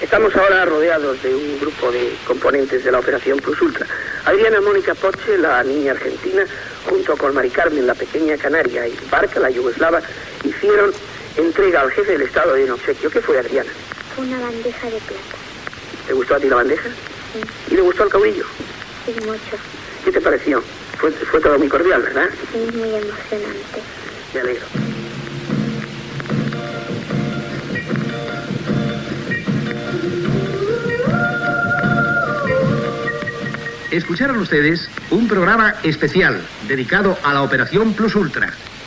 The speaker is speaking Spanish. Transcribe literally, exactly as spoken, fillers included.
Estamos ahora rodeados de un grupo de componentes de la Operación Plus Ultra. Adriana Mónica Poche, la niña argentina, junto con Mari Carmen, la pequeña canaria, y Barca, la yugoslava, hicieron entrega al jefe del Estado de un obsequio. ¿Qué fue, Adriana? Una bandeja de plata. ¿Te gustó a ti la bandeja? Sí. ¿Y le gustó al caudillo? Sí, mucho. ¿Qué te pareció? Fue, fue todo muy cordial, ¿verdad? Sí, muy emocionante. Me alegro. Escucharon ustedes un programa especial dedicado a la Operación Plus Ultra.